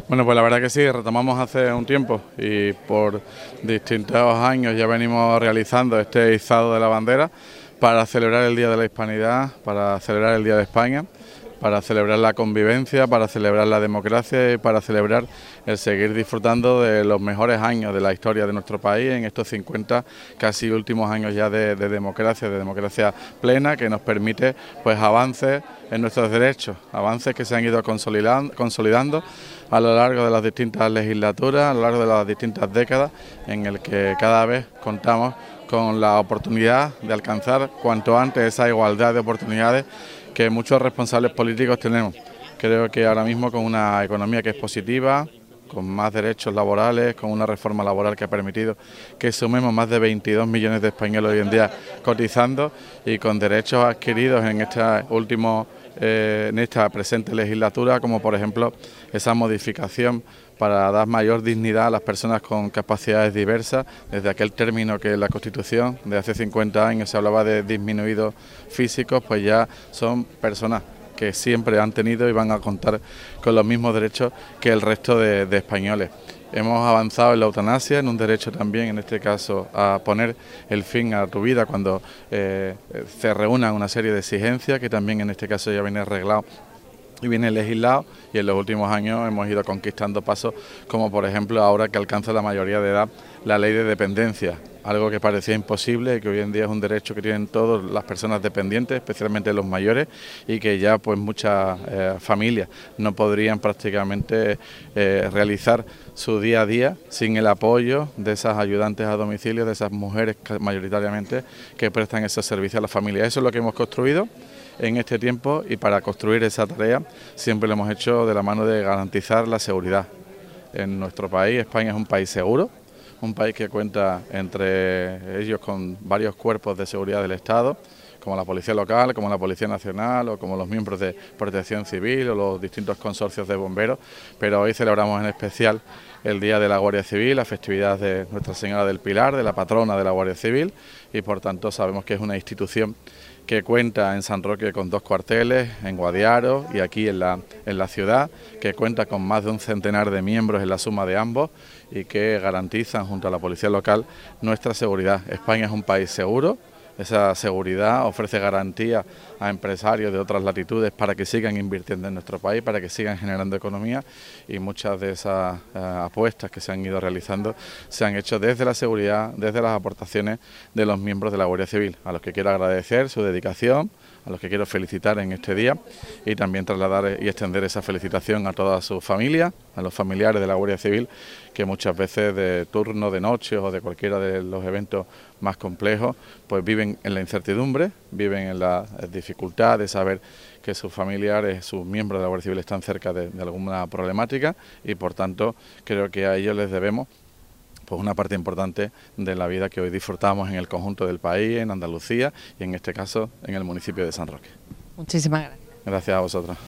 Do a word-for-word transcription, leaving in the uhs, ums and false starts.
Bueno, pues la verdad que sí, retomamos hace un tiempo y por distintos años ya venimos realizando este izado de la bandera para celebrar el Día de la Hispanidad, para celebrar el Día de España, para celebrar la convivencia, para celebrar la democracia y para celebrar el seguir disfrutando de los mejores años de la historia de nuestro país en estos cincuenta casi últimos años ya de, de democracia, de democracia plena, que nos permite pues avances en nuestros derechos, avances que se han ido consolidando, consolidando a lo largo de las distintas legislaturas, a lo largo de las distintas décadas, en el que cada vez contamos con la oportunidad de alcanzar cuanto antes esa igualdad de oportunidades que muchos responsables políticos tenemos. Creo que ahora mismo con una economía que es positiva, con más derechos laborales, con una reforma laboral que ha permitido que sumemos más de veintidós millones de españoles hoy en día cotizando y con derechos adquiridos en esta último, eh, en esta presente legislatura, como por ejemplo esa modificación para dar mayor dignidad a las personas con capacidades diversas, desde aquel término que en la Constitución de hace cincuenta años se hablaba de disminuidos físicos, pues ya son personas que siempre han tenido y van a contar con los mismos derechos que el resto de, de españoles. Hemos avanzado en la eutanasia, en un derecho también, en este caso, a poner el fin a tu vida cuando eh, se reúnan una serie de exigencias, que también en este caso ya viene arreglado y viene legislado, y en los últimos años hemos ido conquistando pasos, como por ejemplo ahora que alcanza la mayoría de edad la ley de dependencia, algo que parecía imposible y que hoy en día es un derecho que tienen todas las personas dependientes, especialmente los mayores, y que ya pues muchas eh, familias no podrían prácticamente eh, realizar su día a día sin el apoyo de esas ayudantes a domicilio, de esas mujeres mayoritariamente que prestan esos servicios a las familias. Eso es lo que hemos construido en este tiempo, y para construir esa tarea siempre lo hemos hecho de la mano de garantizar la seguridad en nuestro país. España es un país seguro, un país que cuenta entre ellos con varios cuerpos de seguridad del Estado, como la Policía Local, como la Policía Nacional o como los miembros de Protección Civil o los distintos consorcios de bomberos, pero hoy celebramos en especial el Día de la Guardia Civil, la festividad de Nuestra Señora del Pilar, de la patrona de la Guardia Civil, y por tanto sabemos que es una institución que cuenta en San Roque con dos cuarteles, en Guadiaro y aquí en la, en la ciudad, que cuenta con más de un centenar de miembros en la suma de ambos y que garantizan junto a la Policía Local nuestra seguridad. España es un país seguro. Esa seguridad ofrece garantía a empresarios de otras latitudes para que sigan invirtiendo en nuestro país, para que sigan generando economía, y muchas de esas eh, apuestas que se han ido realizando se han hecho desde la seguridad, desde las aportaciones de los miembros de la Guardia Civil, a los que quiero agradecer su dedicación, a los que quiero felicitar en este día y también trasladar y extender esa felicitación a toda su familia, a los familiares de la Guardia Civil, que muchas veces de turno, de noche o de cualquiera de los eventos más complejos, pues viven en la incertidumbre, viven en la dificultad de saber que sus familiares, sus miembros de la Guardia Civil están cerca de, de alguna problemática, y por tanto creo que a ellos les debemos pues una parte importante de la vida que hoy disfrutamos en el conjunto del país, en Andalucía y en este caso en el municipio de San Roque. Muchísimas gracias. Gracias a vosotros.